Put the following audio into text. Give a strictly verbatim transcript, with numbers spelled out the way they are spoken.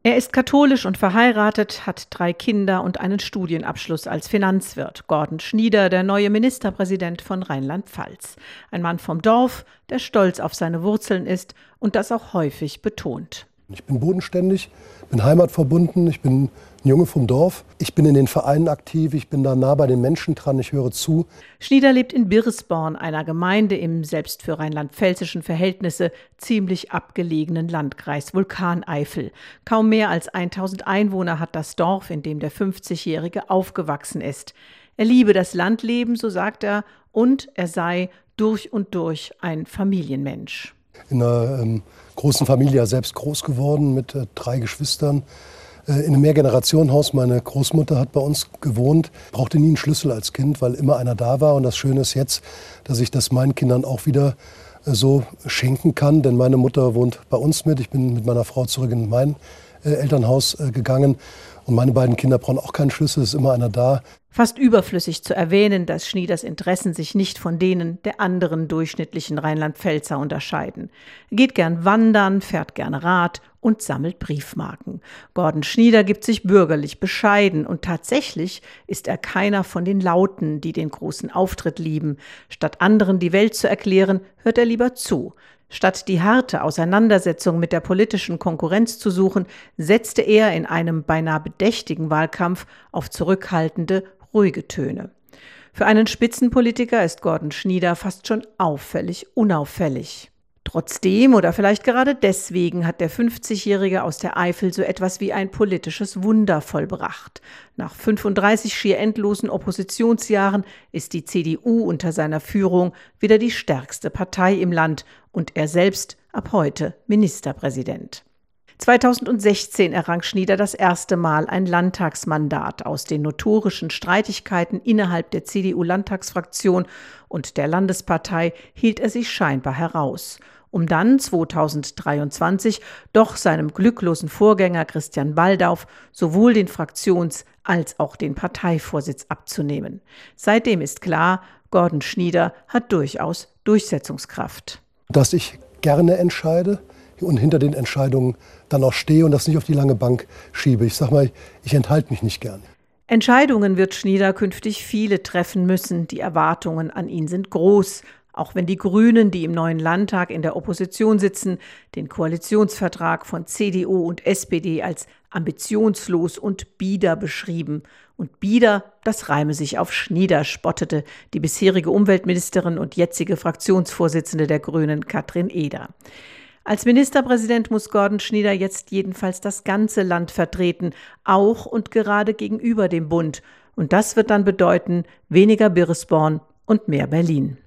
Er ist katholisch und verheiratet, hat drei Kinder und einen Studienabschluss als Finanzwirt. Gordon Schnieder, der neue Ministerpräsident von Rheinland-Pfalz. Ein Mann vom Dorf, der stolz auf seine Wurzeln ist und das auch häufig betont. Ich bin bodenständig, bin heimatverbunden, ich bin ein Junge vom Dorf. Ich bin in den Vereinen aktiv, ich bin da nah bei den Menschen dran, ich höre zu. Schnieder lebt in Birsborn, einer Gemeinde im selbst für rheinland-pfälzischen Verhältnisse ziemlich abgelegenen Landkreis Vulkaneifel. Kaum mehr als tausend Einwohner hat das Dorf, in dem der fünfzigjährige aufgewachsen ist. Er liebe das Landleben, so sagt er, und er sei durch und durch ein Familienmensch. In einer ähm, großen Familie selbst groß geworden mit äh, drei Geschwistern. Äh, in einem Mehrgenerationenhaus. Meine Großmutter hat bei uns gewohnt. Brauchte nie einen Schlüssel als Kind, weil immer einer da war. Und das Schöne ist jetzt, dass ich das meinen Kindern auch wieder äh, so schenken kann. Denn meine Mutter wohnt bei uns mit. Ich bin mit meiner Frau zurück in mein äh, Elternhaus äh, gegangen. Und meine beiden Kinder brauchen auch keinen Schlüssel. Es ist immer einer da. Fast überflüssig zu erwähnen, dass Schnieders Interessen sich nicht von denen der anderen durchschnittlichen Rheinland-Pfälzer unterscheiden. Er geht gern wandern, fährt gern Rad und sammelt Briefmarken. Gordon Schnieder gibt sich bürgerlich bescheiden und tatsächlich ist er keiner von den Lauten, die den großen Auftritt lieben. Statt anderen die Welt zu erklären, hört er lieber zu. Statt die harte Auseinandersetzung mit der politischen Konkurrenz zu suchen, setzte er in einem beinahe bedächtigen Wahlkampf auf zurückhaltende, ruhige Töne. Für einen Spitzenpolitiker ist Gordon Schnieder fast schon auffällig unauffällig. Trotzdem oder vielleicht gerade deswegen hat der fünfzigjährige aus der Eifel so etwas wie ein politisches Wunder vollbracht. Nach fünfunddreißig schier endlosen Oppositionsjahren ist die C D U unter seiner Führung wieder die stärkste Partei im Land und er selbst ab heute Ministerpräsident. zweitausendsechzehn errang Schnieder das erste Mal ein Landtagsmandat. Aus den notorischen Streitigkeiten innerhalb der C D U-Landtagsfraktion und der Landespartei hielt er sich scheinbar heraus, um dann zweitausenddreiundzwanzig doch seinem glücklosen Vorgänger Christian Baldauf sowohl den Fraktions- als auch den Parteivorsitz abzunehmen. Seitdem ist klar, Gordon Schnieder hat durchaus Durchsetzungskraft. Dass ich gerne entscheide und hinter den Entscheidungen dann auch stehe und das nicht auf die lange Bank schiebe. Ich sag mal, ich enthalte mich nicht gern. Entscheidungen wird Schnieder künftig viele treffen müssen. Die Erwartungen an ihn sind groß. Auch wenn die Grünen, die im neuen Landtag in der Opposition sitzen, den Koalitionsvertrag von C D U und S P D als ambitionslos und bieder beschrieben. Und bieder, das reime sich auf Schnieder, spottete die bisherige Umweltministerin und jetzige Fraktionsvorsitzende der Grünen, Katrin Eder. Als Ministerpräsident muss Gordon Schnieder jetzt jedenfalls das ganze Land vertreten, auch und gerade gegenüber dem Bund. Und das wird dann bedeuten, weniger Birsborn und mehr Berlin.